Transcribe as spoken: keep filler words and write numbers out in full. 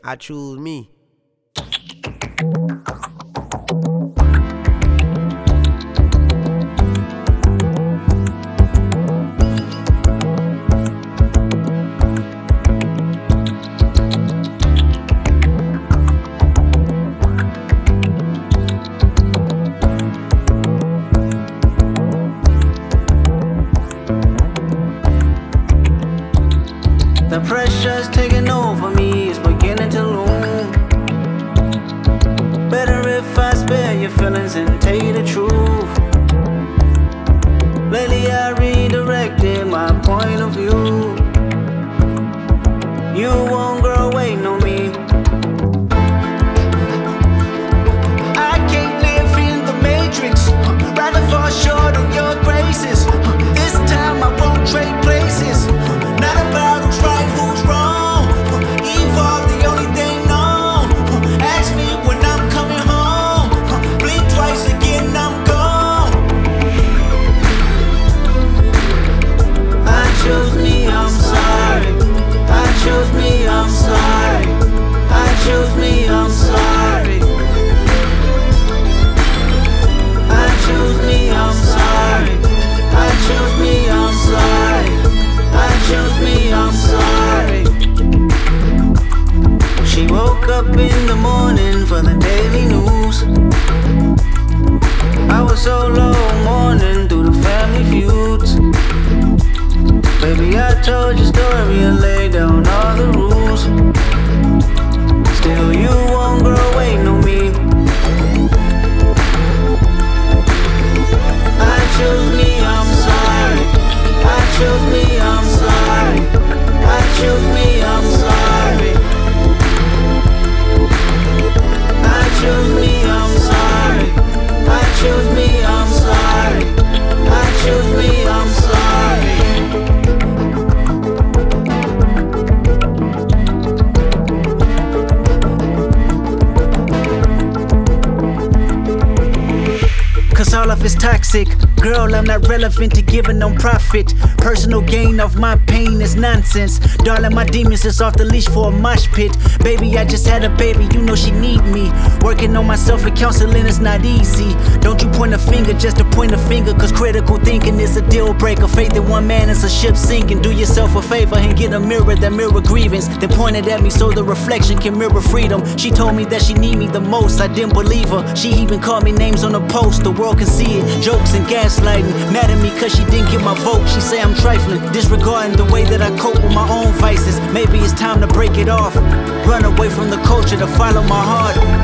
I choose me. The pressure's taking over me, it's beginning to loom. Better if I spare your feelings and tell you the truth. Lately I redirected my point of view. You won't grow away, no me. I can't live in the matrix, rather fall short of your graces. This time I won't trade places. Not about who's right, who's wrong. Evolve, the only thing known. Ask me when I'm coming home. Blink twice again, I'm gone. I chose me, I'm sorry. I chose me, I'm sorry. I chose me, I'm sorry. I chose me, I'm sorry. I chose me, I'm sorry. I chose me, I'm sorry. She woke up in the morning for the daily news. I was so low mourning through the family feuds. Baby, I told your story and laid down all the rules. Still, you won't grow away, no me. I chose me, I'm sorry. I chose me, I'm sorry. I chose me, I'm sorry. I chose me, I'm sorry. I chose me, I'm sorry. I chose me, I'm sorry. Cause all of it's toxic. Girl, I'm not relevant to giving no profit. Personal gain of my pain is nonsense. Darling, my demons is off the leash for a mosh pit. Baby, I just had a baby, you know she need me. Working on myself and counseling is not easy. Don't you point a finger just to point a finger, cause critical thinking is a deal breaker. Faith in one man is a ship sinking. Do yourself a favor and get a mirror that mirror grievance, then point it at me so the reflection can mirror freedom. She told me that she need me the most, I didn't believe her. She even called me names on the post, the world can see it. Jokes and gaslighting, mad at me cause she didn't get my vote. She say I'm trifling, disregarding the way that I cope with my own vices. Maybe it's time to break it off, run away from the culture to follow my heart.